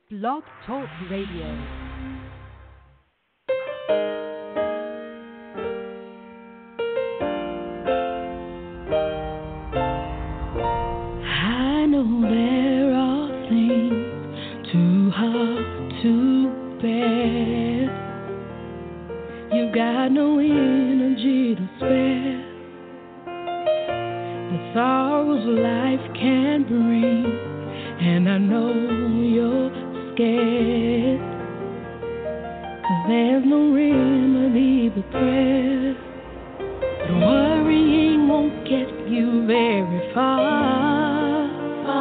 Blog Talk Radio. I know there are things too hard to bear. You've got no energy to spare. The sorrows life can bring, and I know you're scared. 'Cause there's no remedy but prayer. But worrying won't get you very far.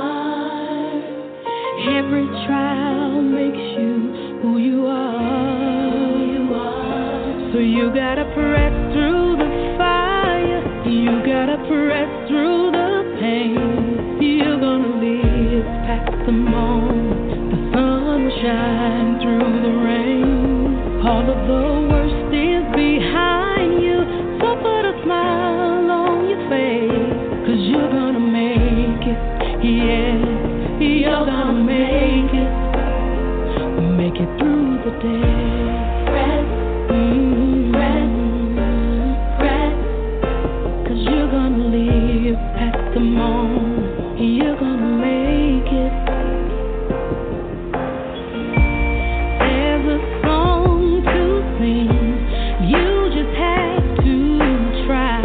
Every trial makes you who you are. So you gotta press through the fire. You gotta press through the pain. You're gonna live past the moment. The sun will shine through the rain. All of the worst is behind you. So put a smile on your face. 'Cause you're gonna make it. Yeah, you're gonna make it. Make it through the day. Press, press, 'cause you're gonna live past the moment. You're gonna make it. There's a song to sing. You just have to try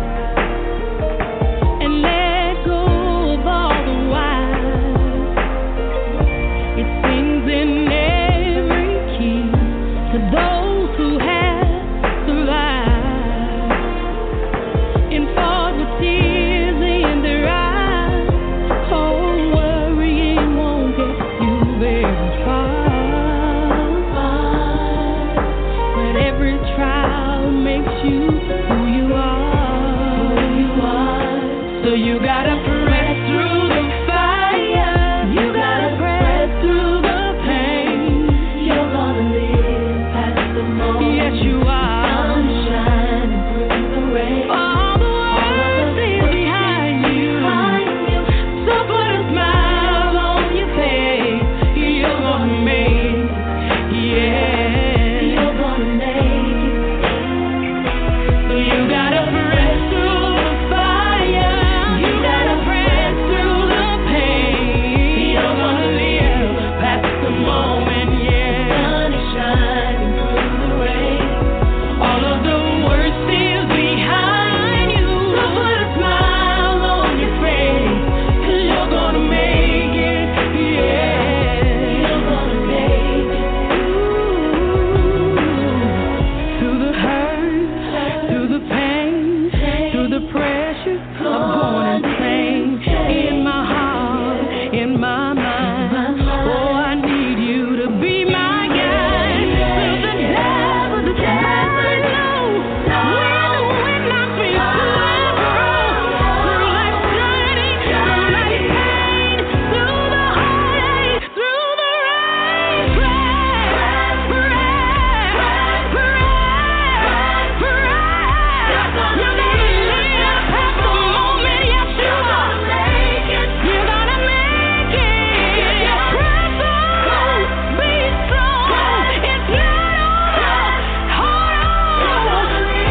and let go of all the whys. It sings in every key to those who have survived and fought with tears in their eyes. Oh, worrying won't get you very far. But every trial makes you who you are. So you gotta press through the fire. You gotta press through the pain. You're gonna live past the moment. Yes, you are. Sun shining through the rain. All the world is behind you. So put a smile on your face. You're gonna make it. Yeah, you're gonna make it. So you gotta press through the fire. You gotta press through the pain. You're gonna live past the moment, yeah. Sun is shining through the rain. All of the worst is behind you. So put a smile on your face. 'Cause you're gonna make it, yeah. You're gonna make it. Through the hurt, through the pain, through the pressure of going insane. In my heart, in my mind. Oh, I need you to be my guide. Through the devil, the devil knows. When I feel blue and broke. Through life's journey, through life's pain, through the heartache, through the rain. Press, press, press, press. You're gonna live past the moment. Yes, you are. You're gonna make it. Press on, be strong. It's not over. Hold on.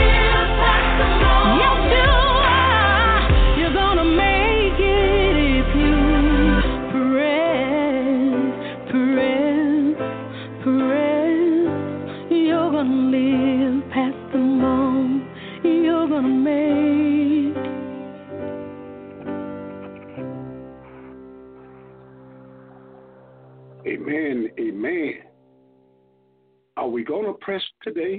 Yes, you are. You're gonna make it if you press, press, press. You're gonna live past the moment. You're gonna make. Amen. Amen. Are we going to press today?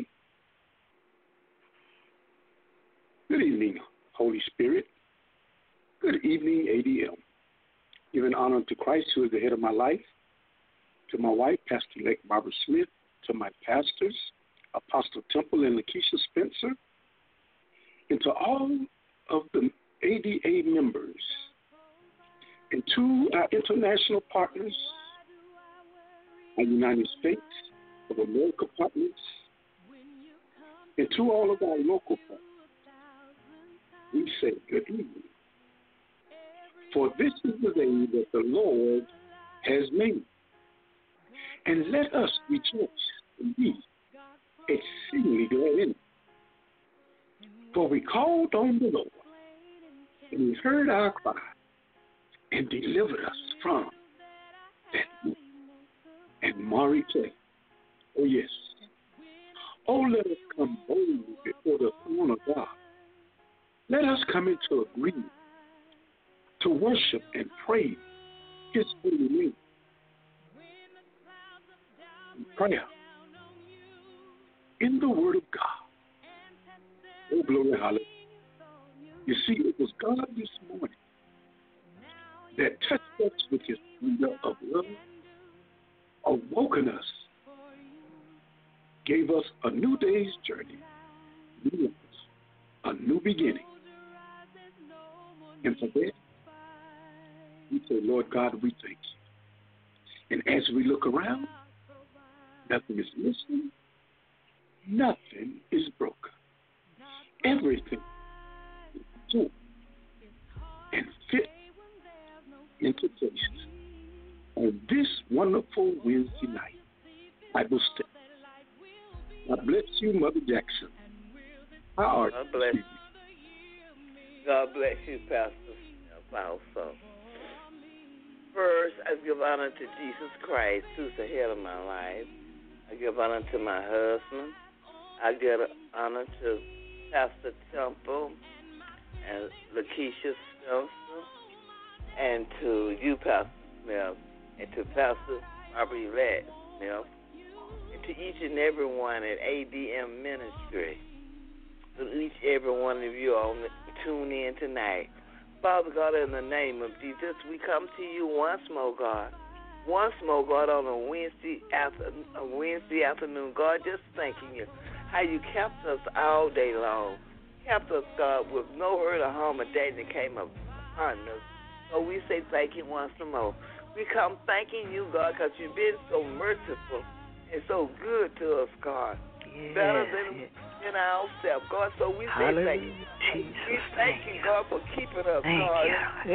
Good evening, Holy Spirit. Good evening, ADM. Giving honor to Christ, who is the head of my life, to my wife, Pastor-elect Barbara Smith, to my pastors, Apostle Temple and Lakeisha Spencer, and to all of the ADA members, and to our international partners, our United States of America partners, and to all of our local partners, we say good evening. For this is the day that the Lord has made. And let us rejoice and be exceedingly glad in it. For we called on the Lord, and he heard our cry, and delivered us from that and miry clay. Oh, yes. Oh, let us come boldly before the throne of God. Let us come into agreement to worship and praise his holy name. In prayer, in the word of God. Oh, glory, hallelujah. You see, it was God this morning that touched us with his finger of love, awoken us, gave us a new day's journey, new life, a new beginning. And for that, we say, Lord God, we thank you. And as we look around, nothing is missing, nothing is broken. Everything is good and fit into place on this wonderful Wednesday night Bible study. God bless you, Mother Jackson. How are God bless you. God bless you, Pastor also. First, I give honor to Jesus Christ, who's the head of my life. I give honor to my husband. I give honor to Pastor Temple and Lakeisha Spencer, and to you, Pastor Smith, and to Pastor Barbara Smith, and to each and every one at ADM Ministry. To each and every one of you all tune in tonight. Father God, in the name of Jesus, we come to you once more, God. Once more, God, on a Wednesday afternoon, God, just thanking you how you kept us all day long. Kept us, God, with no hurt or harm or danger that came upon us. So we say thank you once more. We come thanking you, God, because you've been so merciful and so good to us, God. Yeah, better than ourselves, God. So we say thank you. We thank you, God, for keeping us, God.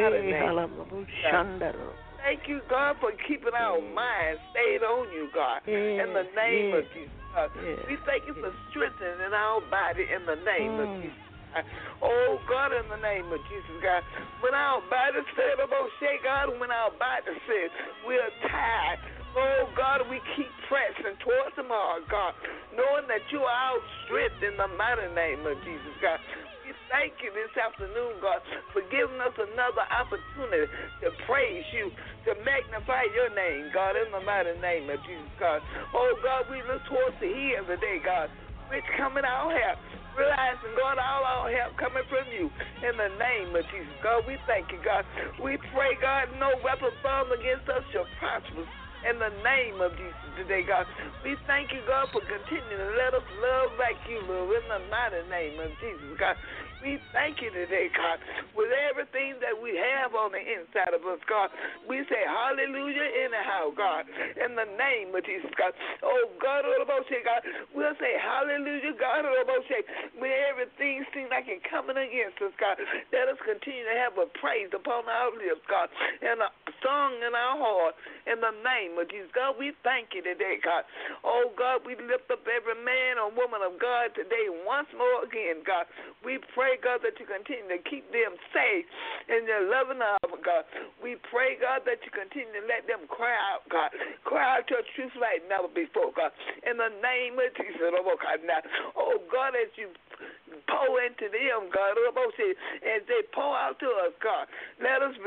Thank you, God, for keeping our minds stayed on you, God. In the name of Jesus, God. We thank you for strengthening our body in the name of Jesus. Oh, God, in the name of Jesus, God. When our body said about shake, God, when our body says we're tired, oh, God, we keep pressing towards tomorrow, God, knowing that you are our strength in the mighty name of Jesus, God. We thank you this afternoon, God, for giving us another opportunity to praise you, to magnify your name, God, in the mighty name of Jesus, God. Oh, God, we look towards the hills today, God, which coming our help. Realizing, God, all our help coming from you in the name of Jesus. God, we thank you, God. We pray, God, no weapon formed against us shall prosper in the name of Jesus today, God. We thank you, God, for continuing to let us love like you, Lord, in the mighty name of Jesus, God. We thank you today, God, with everything that we have on the inside of us, God. We say hallelujah anyhow, God, in the name of Jesus, God. Oh, God, God, we'll say hallelujah, God, when everything seems like it's coming against us, God. Let us continue to have a praise upon our lips, God, and a song in our heart, in the name of Jesus, God. We thank you today, God. Oh, God, we lift up every man or woman of God today once more again, God. We pray, God, that you continue to keep them safe in your loving arms, God. We pray, God, that you continue to let them cry out, God. Cry out your truth like never before, God. In the name of Jesus, oh God, as you pour into them, God, as they pour out to us, God, let us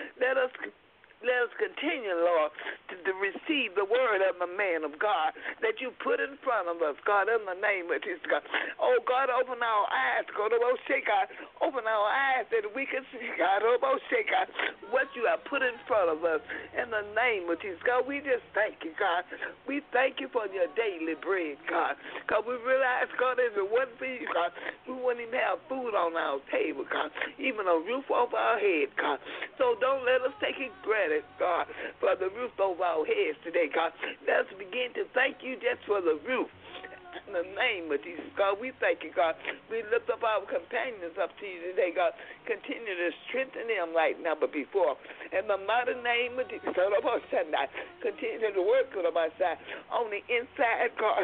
continue, Lord, to receive the word of the man of God that you put in front of us, God, in the name of Jesus, God. Oh, God, open our eyes, God, open our eyes that we can see, God, what you have put in front of us in the name of Jesus, God. We just thank you, God. We thank you for your daily bread, God, because we realize, God, if it wasn't for you, God, we wouldn't even have food on our table, God, even a roof over our head, God. So don't let us take it granted, God, for the roof over our heads today, God. Let us begin to thank you just for the roof In the name of Jesus, God, we thank you, God. We lift up our companions up to you today, God. Continue to strengthen them like never before. In the mighty name of Jesus, continue to work on my side, on the inside, God,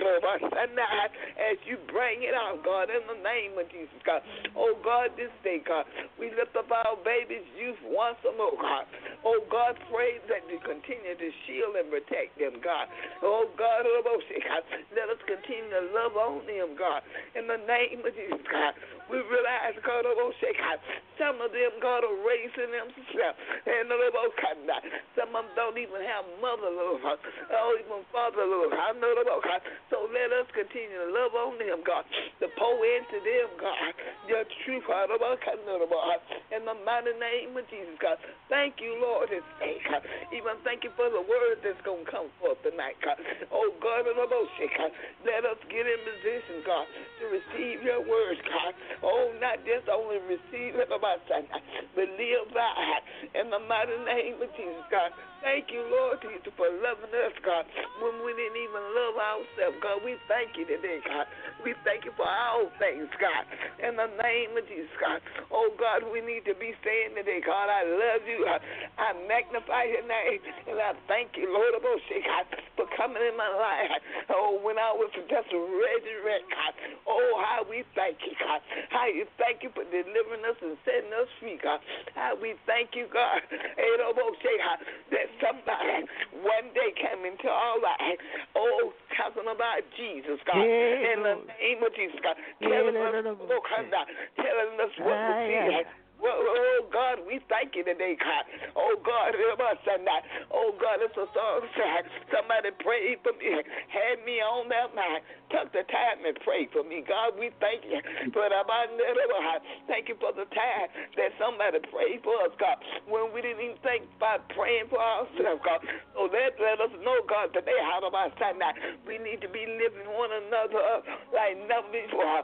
as you bring it out, God, in the name of Jesus, God. Oh, God, this day, God, we lift up our babies' youth once more, God. Oh, God, pray that you continue to shield and protect them, God. Oh, God, let us continue to love on them, God. In the name of Jesus, God, we realize, God, some of them, God, are raising themselves. And some of them don't even have mother, Lord, or even father, Lord. So let us continue to love on them, God, to pour into them, God, your truth, God, in the mighty name of Jesus, God. Thank you, Lord, this day, God. Even thank you for the word that's going to come forth tonight, God. Oh, God, let us get in position, God, to receive your words, God. Oh, not just only receive it, but live by it. In the mighty name of Jesus, God. Thank you, Lord Jesus, for loving us, God, when we didn't even love ourselves, God. We thank you today, God. We thank you for all things, God. In the name of Jesus, God. Oh, God, we need to be saying today, God, I love you. I magnify your name, and I thank you, Lord, God, for coming in my life. Oh, when I was just resurrected, God. Oh, how we thank you, God. How you thank you for delivering us and setting us free, God. How we thank you, God. That somebody one day came into our life. Oh, talking about Jesus, God. In the name of Jesus, God. Telling us what we see. Well, oh, God, we thank you today, God. Oh, God, oh, God, it's a song. Somebody prayed for me, had me on their mind. Took the time and prayed for me. God, we thank you. Thank you for the time that somebody prayed for us, God, when we didn't even think about praying for ourselves, God. So let us know, God, today, how about Sunday, we need to be living one another up like never before.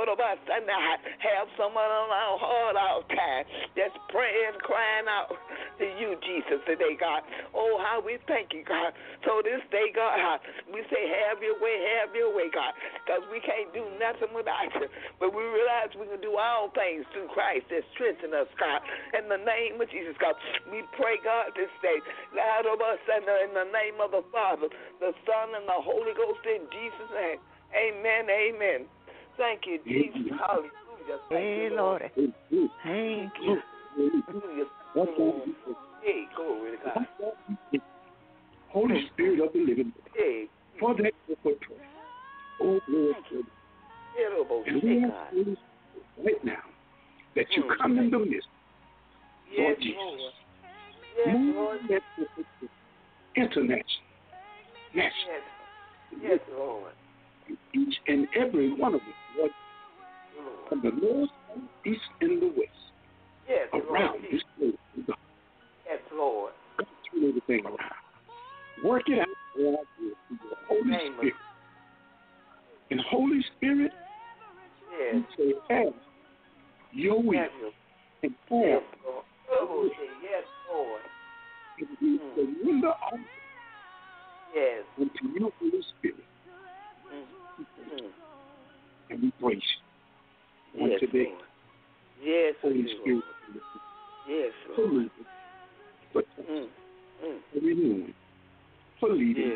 Have someone on our heart all the time that's praying, crying out to you, Jesus, today, God. Oh, how we thank you, God. So this day, God, we say, have your way, God, because we can't do nothing without you. But we realize we can do all things through Christ that strengthen us, God. In the name of Jesus, God, we pray, God, this day, loud of us, in the name of the Father, the Son, and the Holy Ghost, in Jesus' name. Amen, amen. Thank you, Jesus. Hallelujah. Thank you, Lord. Thank you. Hallelujah. Hey, glory to God. Holy Spirit of the living God. Hey. For that prayer. Oh, Lord. And we ask right now that you come in the midst. Lord Jesus. Lord. Yes, Lord. International. Yes, Lord. Each and every one of us, Lord, from the north, east, and the west. Yes, around Lord. this place. Yes, Lord. God, turn everything around. Work it out for our good through the Holy Spirit. And Holy Spirit, you say, have your will. And have yes, Lord. Yes, Lord. And we surrender our unto you, Holy Spirit. And we praise you. Yes, today. Lord. Yes, Holy Spirit. Lord. Yes, Lord. For renewing, for leading,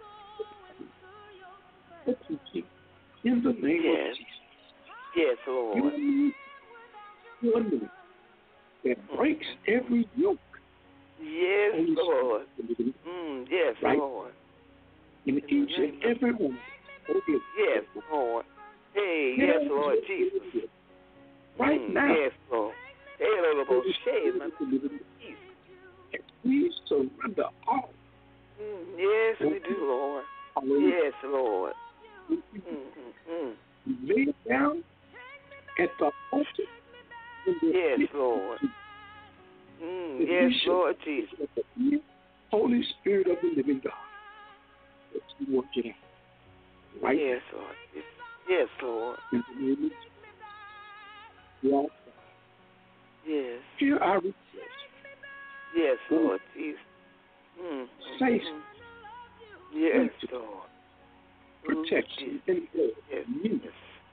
for teaching, in the name of Jesus. Yes, Lord. You anointing that breaks every yoke. Yes, Holy Lord. Spirit, yes, right? Lord. In each and every one. Yes, Lord. Hey, yes, Lord Jesus. Right now. Yes, Lord. We surrender all. Yes, we do, Lord. Yes, Lord. Lay it down at the altar. Yes, Lord. Yes, Lord Jesus. Holy Spirit of the living God. Let's work it out. Right yes, now. Lord. Yes, Lord. In the name of Jesus. Yes. Hear our request. Yes, Lord Jesus. Say yes, Lord. protection, and love. Yes. You.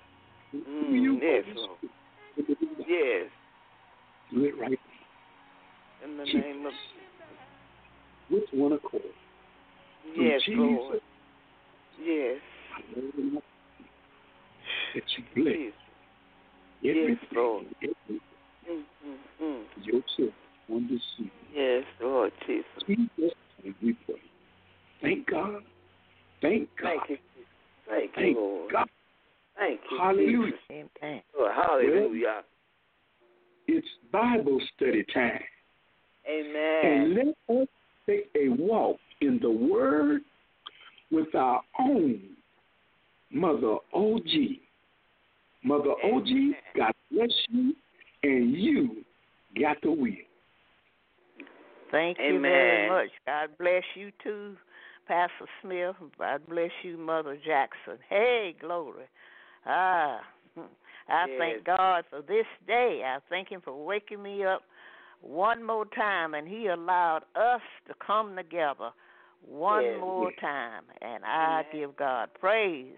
Yes, Lord. Yes. Do it right now. In the name of with one accord. Yes, Jesus, Lord. Yes. I know enough that you bless Yes, Lord. everything yourself on this evening. Yes, Lord Jesus. Jesus, we pray. Thank God. Thank God. Thank you. Thank you, Lord. God. Thank you. Hallelujah. Amen. Lord, hallelujah. Well, it's Bible study time. Amen. And let us take a walk in the Word with our own Mother OG. Mother OG, God bless you, and you got the wheel. Thank you very much. God bless you too, Pastor Smith. God bless you, Mother Jackson. Hey, glory. I thank God for this day. I thank Him for waking me up one more time, and He allowed us to come together one more time, and I give God praise.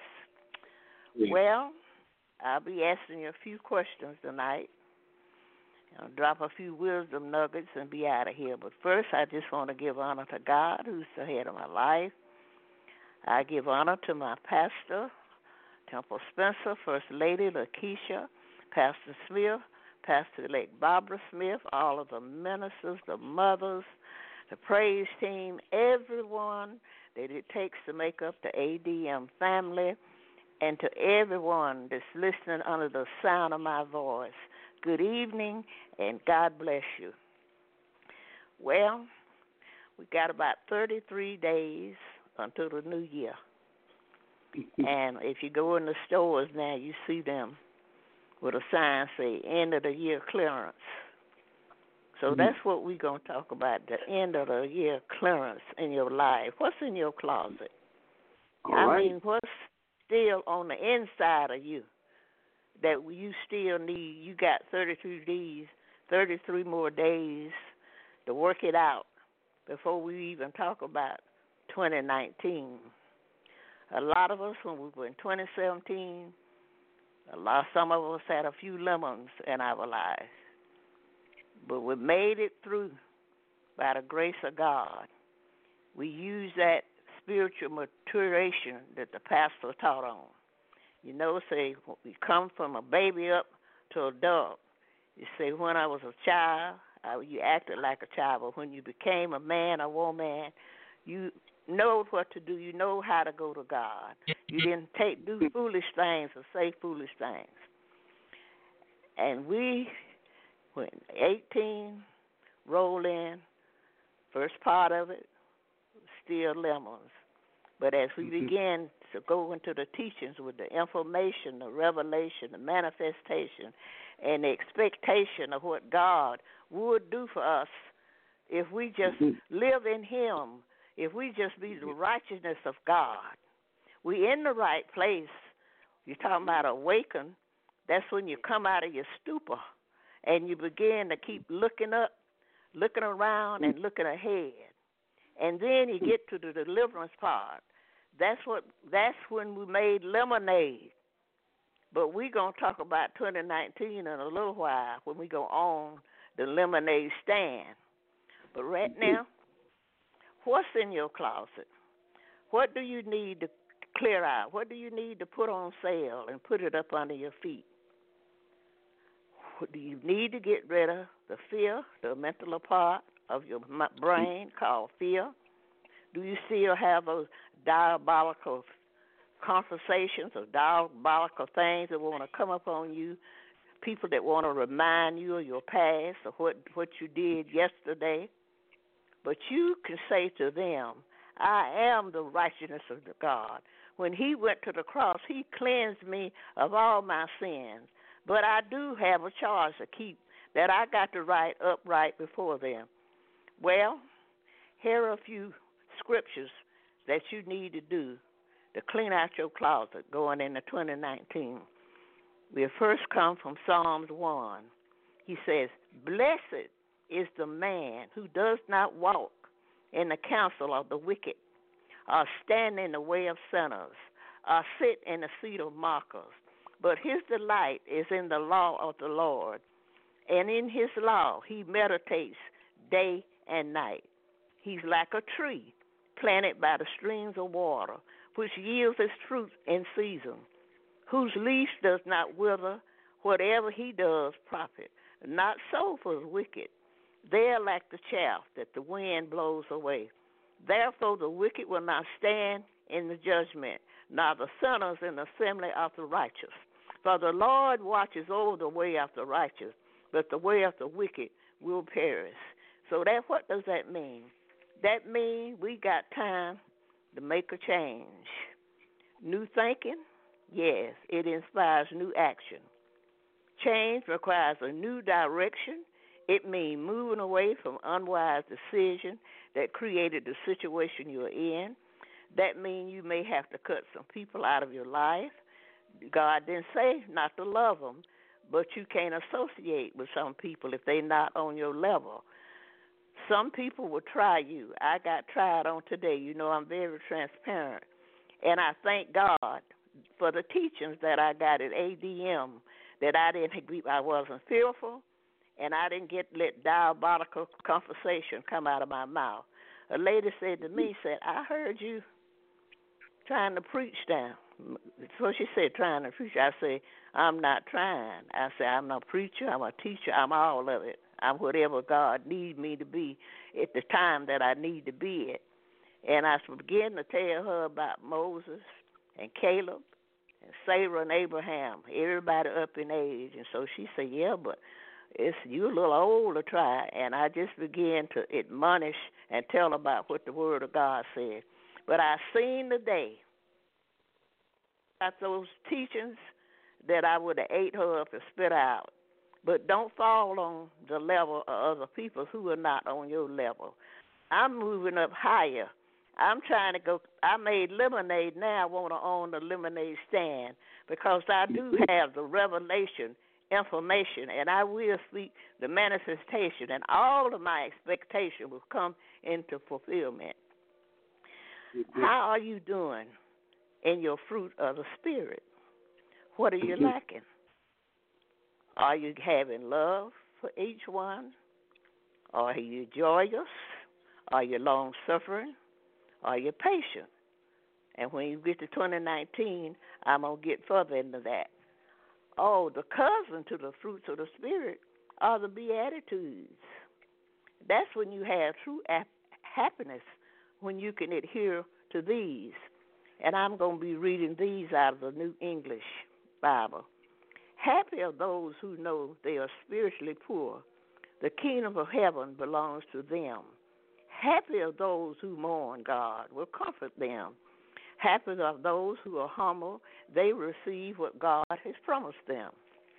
Well, I'll be asking you a few questions tonight. I'll drop a few wisdom nuggets and be out of here. But first, I just want to give honor to God, who's the head of my life. I give honor to my pastor, Temple Spencer, First Lady Lakeisha, Pastor Smith, Pastor-elect Barbara Smith, all of the ministers, the mothers, the praise team, everyone that it takes to make up the ADM family, and to everyone that's listening under the sound of my voice. Good evening, and God bless you. Well, we got about 33 days until the new year. And if you go in the stores now, you see them with a sign say, end of the year clearance. So that's what we're going to talk about, the end of the year clearance in your life. What's in your closet? I mean, what's still on the inside of you that you still need? You got 33 more days to work it out before we even talk about 2019. A lot of us, when we were in 2017, some of us had a few lemons in our lives. But we made it through by the grace of God. We used that spiritual maturation that the pastor taught on. You know, say, we come from a baby up to adult. You say, when I was a child, you acted like a child, but when you became a man or woman, you know what to do. You know how to go to God. You didn't do foolish things or say foolish things. And we, when 18, roll in, first part of it, still lemons. But as we begin to go into the teachings with the information, the revelation, the manifestation, and the expectation of what God would do for us if we just live in Him, if we just be the righteousness of God, we in the right place. You're talking about awaken. That's when you come out of your stupor and you begin to keep looking up, looking around, and looking ahead. And then you get to the deliverance part. That's when we made lemonade. But we're going to talk about 2019 in a little while when we go on the lemonade stand. But right now, what's in your closet? What do you need to clear out? What do you need to put on sale and put it up under your feet? Do you need to get rid of the fear, the mental part of your brain called fear? Do you still have those diabolical conversations or diabolical things that want to come up on you, people that want to remind you of your past or what you did yesterday? But you can say to them, I am the righteousness of the God. When He went to the cross, He cleansed me of all my sins. But I do have a charge to keep that I got to write upright before them. Well, here are a few scriptures that you need to do to clean out your closet going into 2019. We first come from Psalms 1. He says, blessed is the man who does not walk in the counsel of the wicked, or stand in the way of sinners, sit in the seat of mockers. But his delight is in the law of the Lord, and in his law he meditates day and night. He's like a tree planted by the streams of water, which yields its fruit in season, whose leaf does not wither. Whatever he does profit. Not so for the wicked. They are like the chaff that the wind blows away. Therefore the wicked will not stand in the judgment, nor the sinners in the assembly of the righteous. For the Lord watches over the way of the righteous, but the way of the wicked will perish. So what does that mean? That means we got time to make a change. New thinking? Yes, it inspires new action. Change requires a new direction. It means moving away from unwise decisions that created the situation you're in. That means you may have to cut some people out of your life. God didn't say not to love them, but you can't associate with some people if they're not on your level. Some people will try you. I got tried on today. You know, I'm very transparent. And I thank God for the teachings that I got at ADM, that I wasn't fearful, and I didn't let diabolical conversation come out of my mouth. A lady said to me, I heard you trying to preach down. So she said, trying to preach. I said, I'm not trying. I said, I'm not a preacher, I'm a teacher, I'm all of it. I'm whatever God needs me to be at the time that I need to be it. And I began to tell her about Moses and Caleb and Sarah and Abraham, everybody up in age. And so she said, yeah, but you're a little old to try. And I just began to admonish and tell about what the Word of God said. But I seen the day, about those teachings that I would have ate her up and spit out. But don't fall on the level of other people who are not on your level. I'm moving up higher. I'm trying to go. I made lemonade. Now I want to own the lemonade stand because I do have the revelation information, and I will speak the manifestation, and all of my expectation will come into fulfillment. How are you doing in your fruit of the Spirit? What are you lacking? Are you having love for each one? Are you joyous? Are you long-suffering? Are you patient? And when you get to 2019, I'm going to get further into that. Oh, the cousin to the fruits of the Spirit are the Beatitudes. That's when you have true happiness, when you can adhere to these. And I'm going to be reading these out of the New English Bible. Happy are those who know they are spiritually poor. The kingdom of heaven belongs to them. Happy are those who mourn. God will comfort them. Happy are those who are humble. They receive what God has promised them.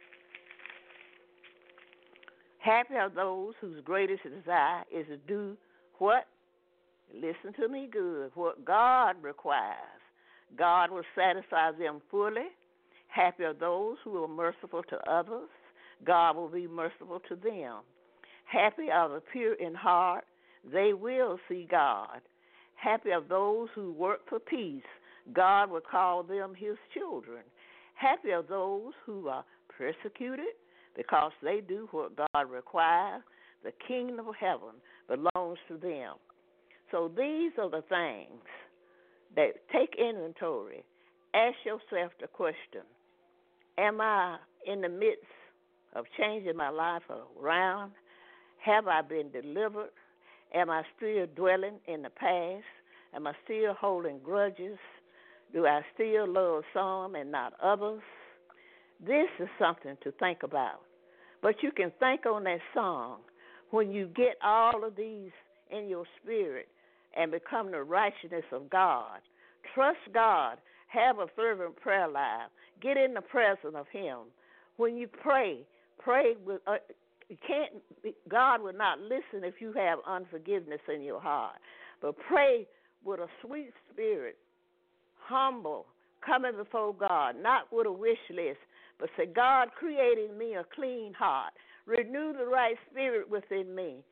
Happy are those whose greatest desire is to do what? Listen to me good. What God requires. God will satisfy them fully. Happy are those who are merciful to others. God will be merciful to them. Happy are the pure in heart. They will see God. Happy are those who work for peace. God will call them his children. Happy are those who are persecuted because they do what God requires. The kingdom of heaven belongs to them. So these are the things that take inventory. Ask yourself the question, am I in the midst of changing my life around? Have I been delivered? Am I still dwelling in the past? Am I still holding grudges? Do I still love some and not others? This is something to think about. But you can think on that song when you get all of these in your spirit and become the righteousness of God. Trust God. Have a fervent prayer life. Get in the presence of him. When you pray with God will not listen if you have unforgiveness in your heart. But pray with a sweet spirit, humble, coming before God, not with a wish list, but say, God, create in me a clean heart. Renew the right spirit within me.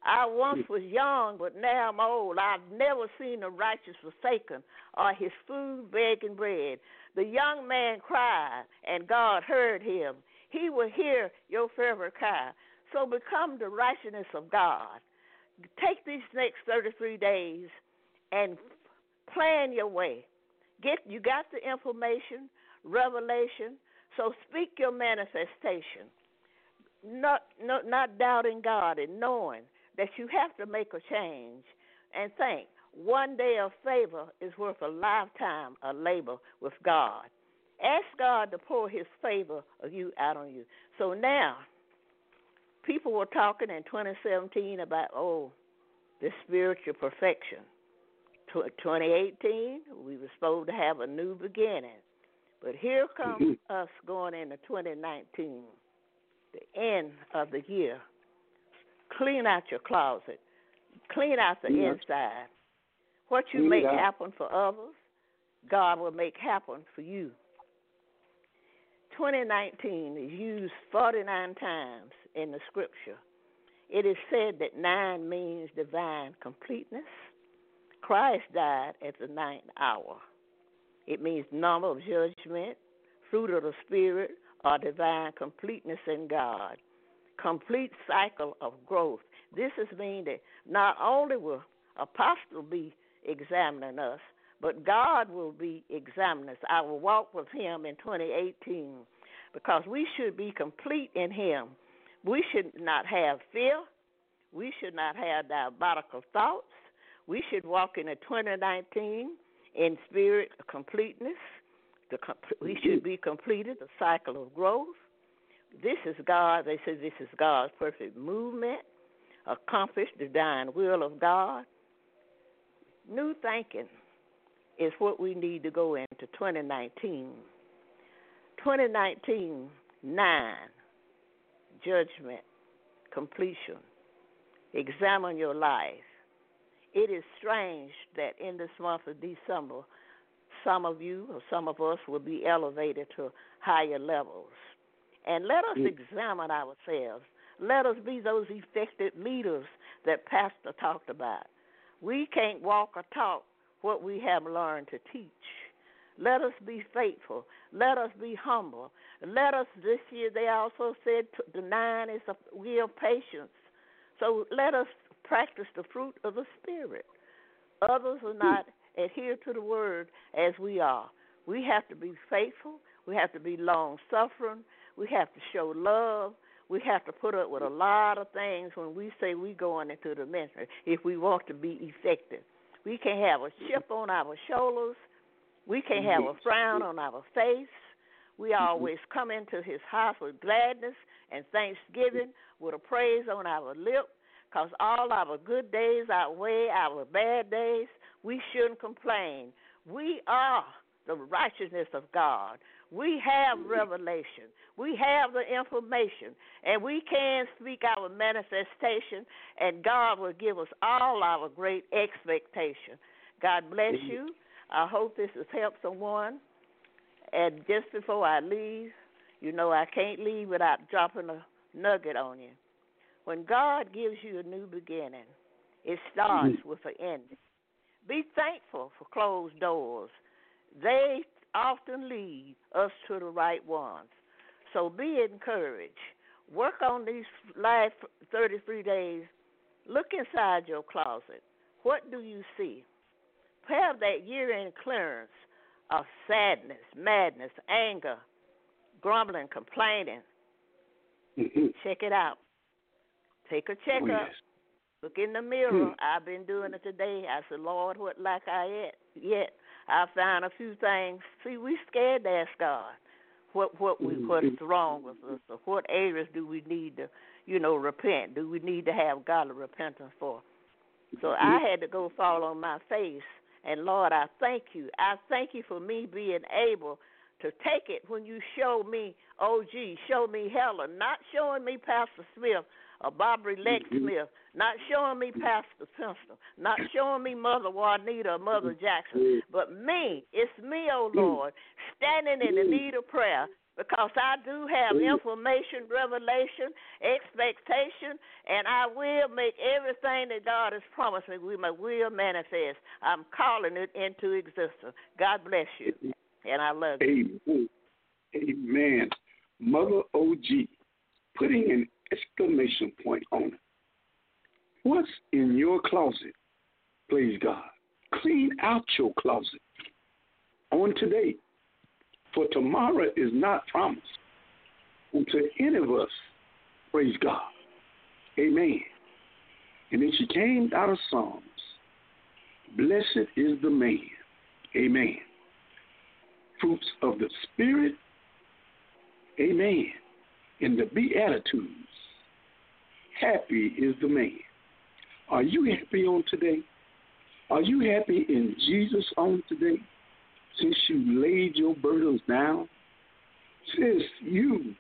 I once was young, but now I'm old. I've never seen the righteous forsaken or his food begging bread. The young man cried, and God heard him. He will hear your fervent cry. So become the righteousness of God. Take these next 33 days and plan your way. You got the information, revelation, so speak your manifestation. Not doubting God and knowing that you have to make a change, and think one day of favor is worth a lifetime of labor with God. Ask God to pour his favor of you out on you. So now, people were talking in 2017 about, the spiritual perfection. 2018, we were supposed to have a new beginning. But here comes us going into 2019, the end of the year. Clean out your closet. Clean out the inside. What you make happen for others, God will make happen for you. 2019 is used 49 times in the scripture. It is said that 9 means divine completeness. Christ died at the 9th hour. It means number of judgment, fruit of the Spirit, or divine completeness in God. Complete cycle of growth. This is mean that not only will apostle be examining us, but God will be examining us. I will walk with him in 2018 because we should be complete in him. We should not have fear. We should not have diabolical thoughts. We should walk into 2019 in spirit of completeness. We should be completed, the cycle of growth. This is God. They say this is God's perfect movement, accomplish the divine will of God. New thinking is what we need to go into 2019. 2019, 9, judgment, completion. Examine your life. It is strange that in this month of December, some of you or some of us will be elevated to higher levels. And let us examine ourselves. Let us be those effective leaders that Pastor talked about. We can't walk or talk what we have learned to teach. Let us be faithful. Let us be humble. Let us, this year they also said the 9 is a year of patience. So let us practice the fruit of the Spirit. Others will not adhere to the word as we are. We have to be faithful. We have to be long-suffering. We have to show love. We have to put up with a lot of things when we say we're going into the ministry if we want to be effective. We can't have a chip on our shoulders. We can't have a frown on our face. We always come into his house with gladness and thanksgiving with a praise on our lip, because all our good days outweigh our bad days. We shouldn't complain. We are the righteousness of God. We have revelation. We have the information, and we can speak our manifestation, and God will give us all our great expectation. God bless you. I hope this has helped someone. And just before I leave, you know I can't leave without dropping a nugget on you. When God gives you a new beginning, it starts with an ending. Be thankful for closed doors. They often lead us to the right ones. So be encouraged. Work on these last 33 days. Look inside your closet. What do you see? Have that year-end clearance of sadness, madness, anger, grumbling, complaining. Check it out. Take a checkup. Yes. Look in the mirror. I've been doing it today. I said, Lord, what lack I yet? I found a few things. See, we scared to ask God what's wrong with us, or what areas do we need to, repent? Do we need to have godly repentance for? So I had to go fall on my face. And, Lord, I thank you. I thank you for me being able to take it when you show me OG, show me Helen, not showing me Pastor Smith or Barbara Lex Smith, not showing me Pastor Simpson, not showing me Mother Juanita or Mother Jackson, but me. It's me, oh Lord, standing in the need of prayer, because I do have information, revelation, expectation, and I will make everything that God has promised me will manifest. I'm calling it into existence. God bless you, and I love you. Amen. Amen. Mother OG, putting an exclamation point on it. What's in your closet? Praise God. Clean out your closet on today. For tomorrow is not promised unto any of us. Praise God. Amen. And then she came out of Psalms. Blessed is the man. Amen. Fruits of the Spirit. Amen. In the Beatitudes. Happy is the man. Are you happy on today? Are you happy in Jesus on today? Since you laid your burdens down, since you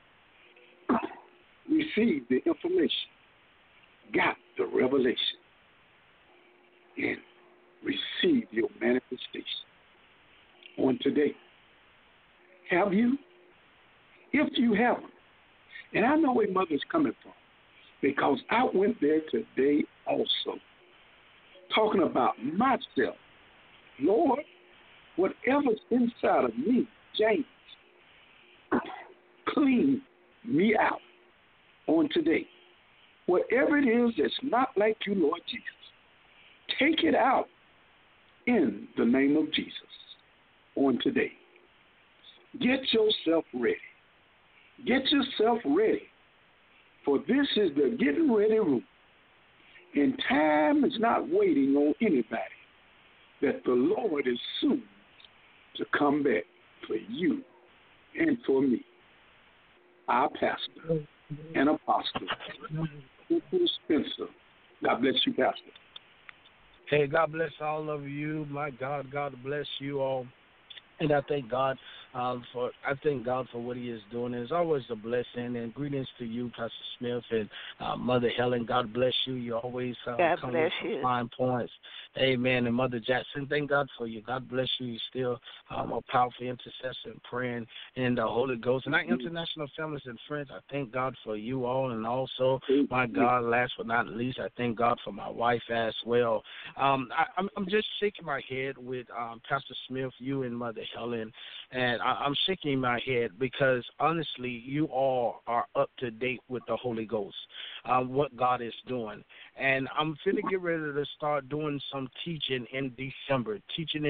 received the information, got the revelation, and received your manifestation on today. Have you? If you haven't, and I know where Mother's coming from, because I went there today also, talking about myself. Lord, whatever's inside of me, James, clean me out on today. Whatever it is that's not like you, Lord Jesus, take it out in the name of Jesus on today. Get yourself ready. Get yourself ready. For this is the getting ready room. And time is not waiting on anybody. That the Lord is soon to come back for you and for me. Our pastor and apostle, Spencer. God bless you, Pastor. Hey, God bless all of you. My God, God bless you all. And I thank God for what He is doing. It's always a blessing. And greetings to you, Pastor Smith and Mother Helen. God bless you. You always come with some fine points. Amen. And Mother Jackson, thank God for you. God bless you. You're still a powerful intercessor and praying in the Holy Ghost. And our international families and friends, I thank God for you all. And also, my God, last but not least, I thank God for my wife as well. I'm just shaking my head with Pastor Smith, you and Mother Helen, and I'm shaking my head because, honestly, you all are up to date with the Holy Ghost, what God is doing. And I'm finna get ready to start doing some teaching in December.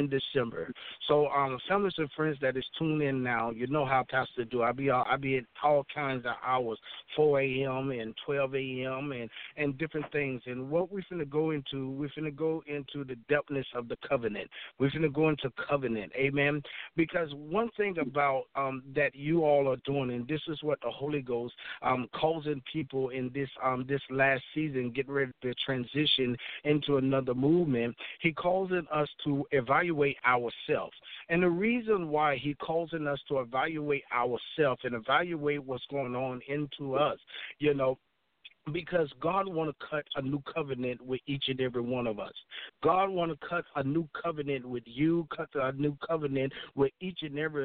So, families and friends that is tuned in now, you know how Pastor do. I be at all kinds of hours, 4 a.m. and 12 a.m. and different things. And what we're finna go into the depthness of the covenant. We're finna go into covenant. Amen. Because one thing about that you all are doing, and this is what the Holy Ghost causing people in this last season, getting ready to transition into another movement, He causing us to evaluate ourselves. And the reason why He causing us to evaluate ourselves and evaluate what's going on into us, because God want to cut a new covenant with each and every one of us. God want to cut a new covenant with you, cut a new covenant with each and every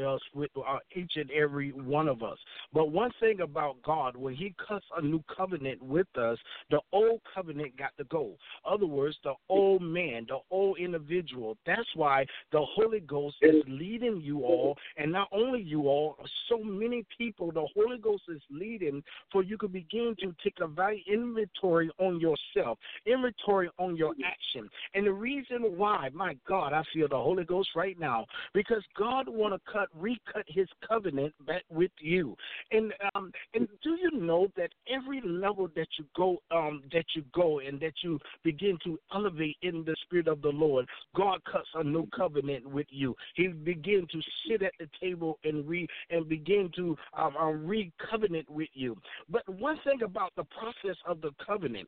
one of us. But one thing about God, when He cuts a new covenant with us, the old covenant got to go. In other words, the old man, the old individual. That's why the Holy Ghost is leading you all, and not only you all, so many people the Holy Ghost is leading for you to begin to take a inventory on yourself, inventory on your action. And the reason why, my God, I feel the Holy Ghost right now, because God want to recut His covenant back with you. And do you know that every level that you go and that you begin to elevate in the Spirit of the Lord, God cuts a new covenant with you. He begin to sit at the table and begin to re-covenant with you. But one thing about the process of the covenant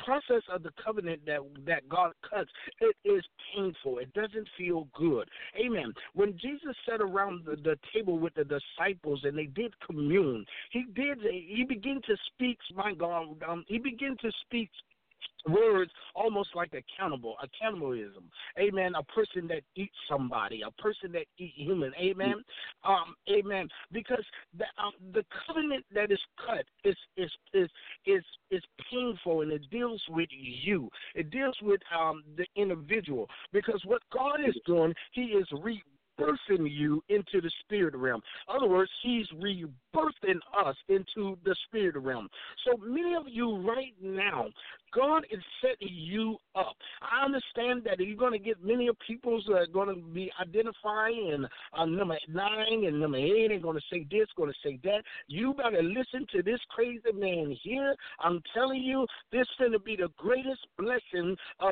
that God cuts, it is painful. It doesn't feel good. Amen. When Jesus sat around the table with the disciples and they did commune, he began to speak, my God, he began to speak words almost like cannibalism. Amen. A person that eats somebody, a person that eats human. Amen. Amen. Because the covenant that is cut is painful, and it deals with you. It deals with the individual. Because what God is doing, He is rebirthing you into the spirit realm. In other words, He's rebirthing us into the spirit realm. So many of you right now, God is setting you up. I understand that you're going to get many of people that are going to be identifying number 9 and number 8 and going to say this, going to say that. You better listen to this crazy man here. I'm telling you, this is going to be the greatest blessing of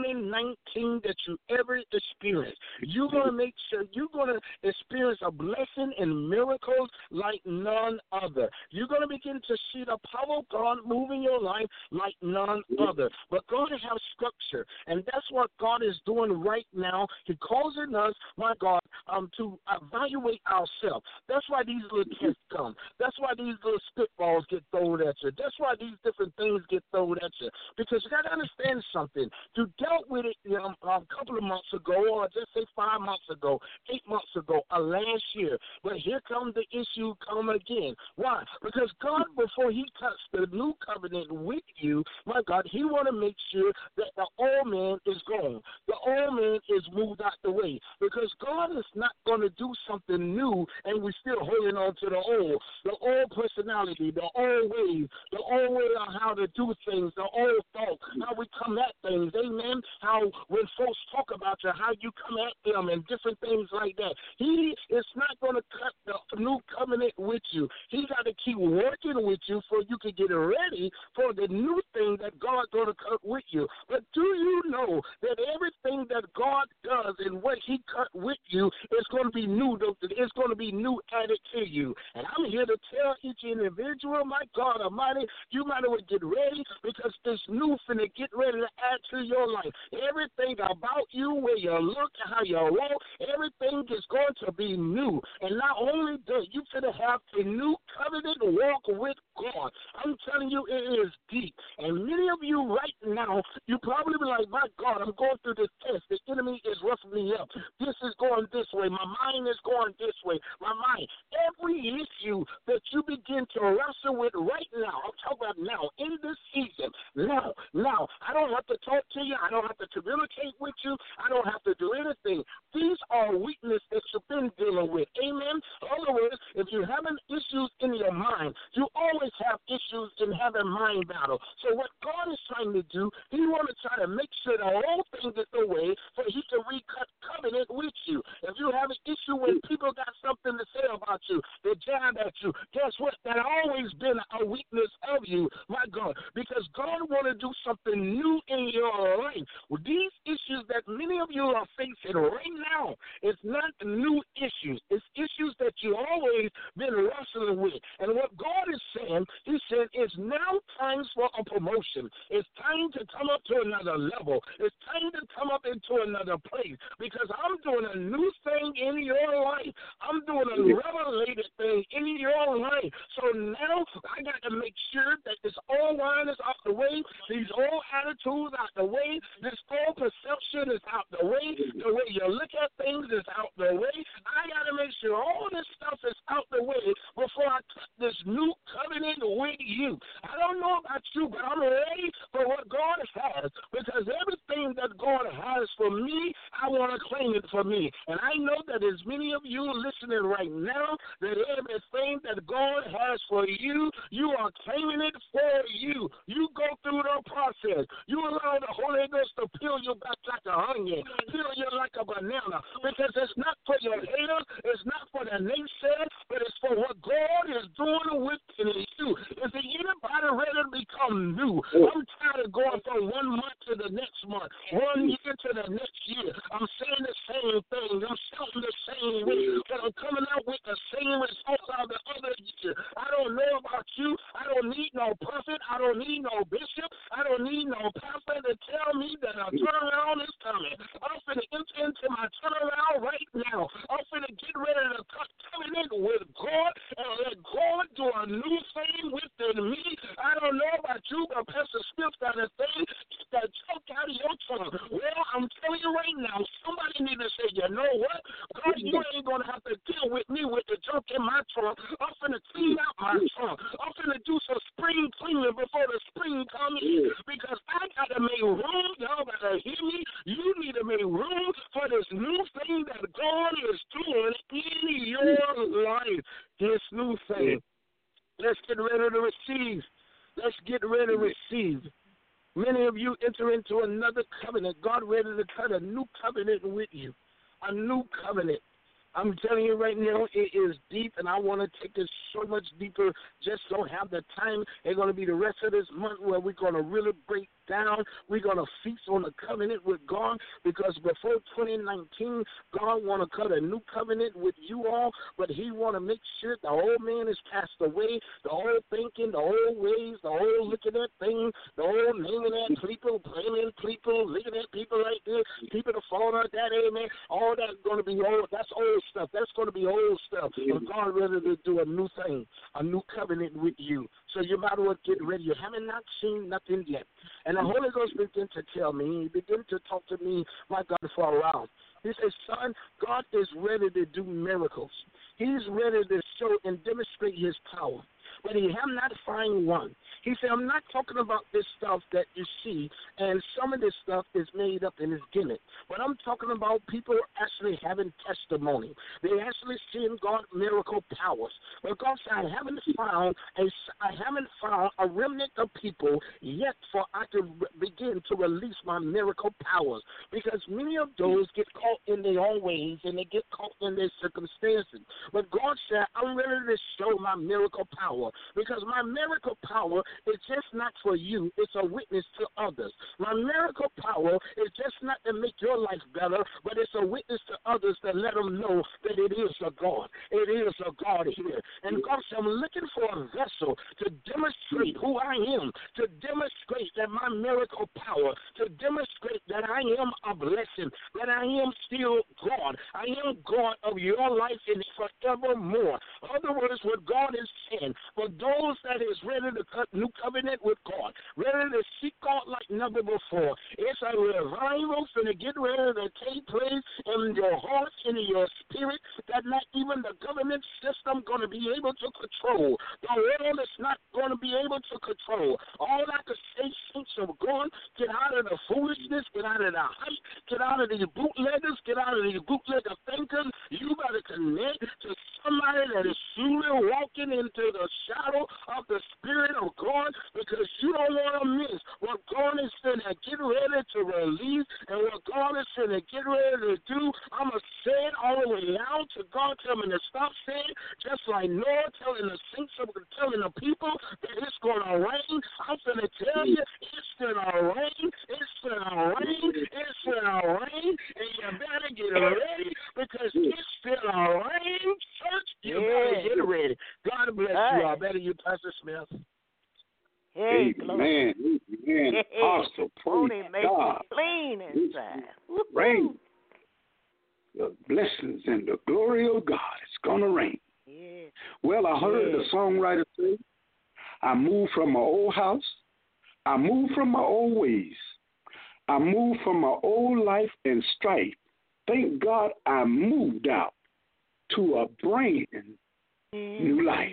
2019 that you ever experienced. You're going to make sure you're going to experience a blessing and miracles like none other. You're going to begin to see the power of God move in your life like none other. But God has structure, and that's what God is doing right now. He's causing us, my God, to evaluate ourselves. That's why these little tests come. That's why these little spitballs get thrown at you. That's why these different things get thrown at you. Because you got to understand something. You dealt with it a couple of months ago, or just say 5 months ago, 8 months ago, last year. But here comes the issue come again. Why? Because God, before He cuts the new covenant with you, my God, He want to make sure that the old man is gone. The old man is moved out the way. Because God is not going to do something new and we're still holding on to the old personality, the old ways, the old way of how to do things, the old thought, how we come at things, amen, how when folks talk about you, how you come at them and different things like that. He is not going to cut the new covenant with you. He got to keep working with you so you can get ready for the new thing that God's going to cut with you. But do you know that everything that God does and what He cut with you is going to be new? It's going to be new added to you. And I'm here to tell each individual, my God Almighty, you might as well get ready, because this new finna get ready to add to your life. Everything about you, where you look, how you walk, everything is going to be new. And not only that, you finna have a new covenant walk with God. I'm telling you, it is deep. And many of you right now, you probably be like, my God, I'm going through this test. The enemy is roughing me up. This is going this way. My mind is going this way. My mind. Every issue that you begin to wrestle with right now, I'm talking about now, in this season, now, I don't have to talk to you. I don't have to communicate with you. I don't have to do anything. These are weaknesses that you've been dealing with. Amen? In other words, if you're having issues in your mind, you always have issues in having mind battle. So what God is trying to do, He wants to try to make sure the whole thing gets away so He can recut covenant with you. If you have an issue when people got something to say about you, they jab at you, guess what? That always been a weakness of you, my God, because God want to do something new in your life. Well, these issues that many of you are facing right now, it's not new issues. It's issues that you always been wrestling with. And what God is saying, He said, it's now time for a promotion. It's time to come up to another level. It's time to come up into another place, because I'm doing a new thing in your life. I'm doing a revelated thing in your life. So now I got to make sure that this old wine is out the way, these old attitudes out the way, this old perception is out the way you look at things is out the way. I got to make sure all this stuff is out the way before I cut this new covenant with you. I don't know about you, but I'm ready for what God has, because everything that God has for me, I want to claim it for me. And I know that as many of you listening right now, that everything that God has for you, you are claiming it for you. You go through the process. You allow the Holy Ghost to peel you back like a onion, peel you like a banana, because it's not for your haters, it's not for the naysayers, but it's for what God is doing within you. Is there anybody ready to become new? I'm tired of going from 1 month to the next month, 1 year to the next year. I'm saying the same thing. I'm shouting the same way, but I'm coming out with the same results out the other year. I don't know about you. I don't need no prophet. I don't need no bishop. I don't need no pastor to tell me that a turnaround is coming. I'm finna enter into my turnaround right now. I'm finna get ready to cut covenant with God and let God do a new thing within me. I don't know about you, but Pastor Smith got a thing need to say, you know what? God, you ain't going to have to deal with me with the junk in my trunk. I'm finna clean out my trunk. I'm finna do some spring cleaning before the spring comes in because I got to make room. Y'all better hear me. You need to make room for this new thing that God is doing in your life. This new thing. Let's get ready to receive. Let's get ready to receive. Many of you enter into another covenant. God ready to cut a new covenant with you. A new covenant. I'm telling you right now, it is deep, and I want to take this so much deeper. Just don't have the time. It's going to be the rest of this month where we're going to really break down. We're going to feast on the covenant with God because before 2019, God want to cut a new covenant with you all, but he want to make sure the old man is passed away, the old thinking, the old ways, the old looking at things, the old naming at people, blaming people, looking at people like this, people to fall out that, amen. All that's going to be old. That's old stuff. That's going to be old stuff. And God ready to do a new thing, a new covenant with you. So you might as well get ready. You haven't not seen nothing yet. And the Holy Ghost began to tell me, he began to talk to me, my God, for a while. He says, son, God is ready to do miracles. He's ready to show and demonstrate his power. But he have not found one. He said, I'm not talking about this stuff that you see, and some of this stuff is made up and is gimmick. But I'm talking about people actually having testimony. They actually seeing God miracle powers. But God said, I haven't found a remnant of people yet for I can begin to release my miracle powers. Because many of those get caught in their own ways and they get caught in their circumstances. But God said, I'm ready to show my miracle power. Because my miracle power is just not for you. It's a witness to others. My miracle power is just not to make your life better, but it's a witness to others to let them know that it is a God. It is a God here. And God said, I'm looking for a vessel to demonstrate who I am, to demonstrate that my miracle power, to demonstrate that I am a blessing, that I am still God. I am God of your life and forevermore. In other words, what God is saying, for those that is ready to cut new covenant with God, ready to seek God like never before, it's a revival finna get ready to take place in your heart, in your spirit, that not even the government system going to be able to control. The world is not going to be able to control. All I can say, saints of God, get out of the foolishness, get out of the hype, get out of these bootleggers, get out of these bootlegger thinkers. You better connect to somebody that is truly walking into the shadow of the Spirit of God, because you don't want to miss what God is going to get ready to release and what God is going to get ready to do. I'm going to say it all the way out to God. Tell me to stop saying, just like Noah telling the saints, telling the people that it's going to rain. I'm going to tell you, it's going to rain, it's going to rain, it's going to rain, and you better get ready because it's going to rain, church. You better get ready. God bless you. I better you, Pastor Smith. Hey, amen. Amen. Awesome. Praise God. Clean inside. Rain. The blessings and the glory of God is going to rain. Yeah. Well, I heard the songwriter say, I moved from my old house. I moved from my old ways. I moved from my old life and strife. Thank God I moved out to a brand new life.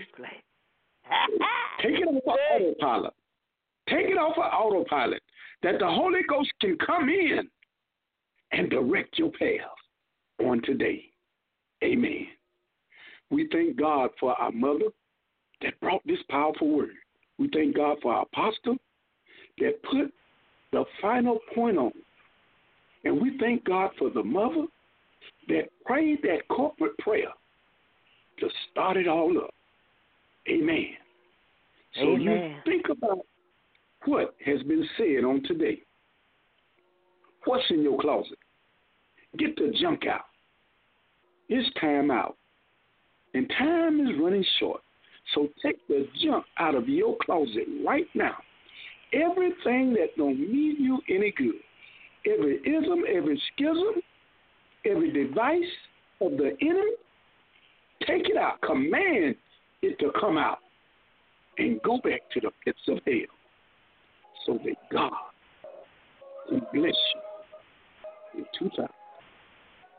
Take it off of autopilot. Take it off of autopilot that the Holy Ghost can come in and direct your path on today. Amen. We thank God for our mother that brought this powerful word. We thank God for our apostle that put the final point on. And we thank God for the mother that prayed that corporate prayer to start it all up. Amen. So you think about what has been said on today. What's in your closet? Get the junk out. It's time out. And time is running short. So take the junk out of your closet right now. Everything that don't mean you any good. Every ism, every schism, every device of the enemy, take it out. Command it to come out and go back to the pits of hell so that God can bless you in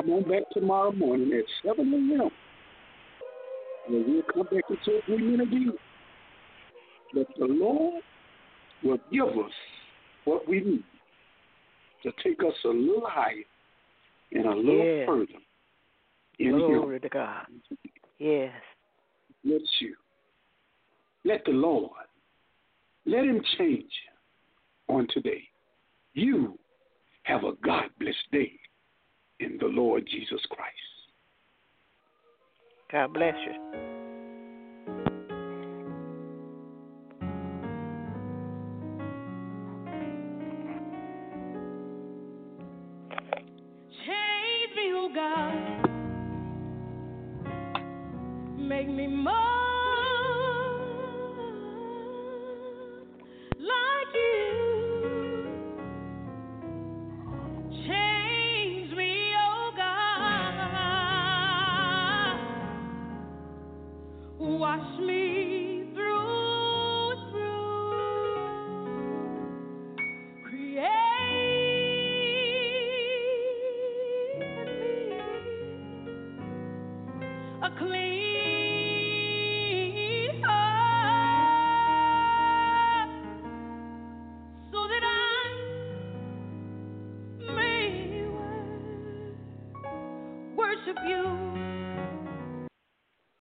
come on back tomorrow morning at 7 a.m. and we'll come back into agreement again. That the Lord will give us what we need to take us a little higher and a little further in Glory Him. to God. Yes. Let you. Let the Lord, let Him change you on today. You have a God-blessed day in the Lord Jesus Christ. God bless you. Change me, oh God. Make me more like you. Change me, oh God. Wash me through and through. Create in me a clean heart, so that I may worship you.